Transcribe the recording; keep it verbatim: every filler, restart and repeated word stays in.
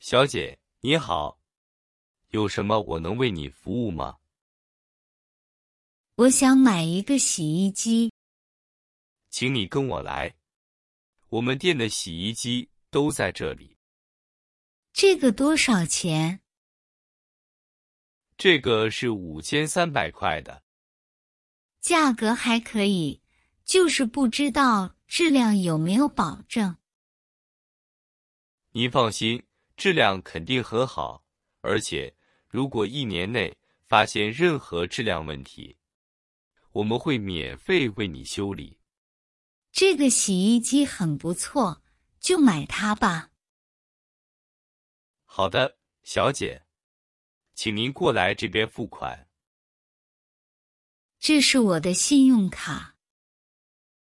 小姐，你好，有什么我能为你服务吗？ 我想买一个洗衣机。 请你跟我来，我们店的洗衣机都在这里。 这个多少钱？ 这个是五千三百块的。 价格还可以，就是不知道质量有没有保证。 您放心，质量肯定很好，而且如果一年内发现任何质量问题，我们会免费为你修理。 这个洗衣机很不错，就买它吧。 好的，小姐，请您过来这边付款。 这是我的信用卡。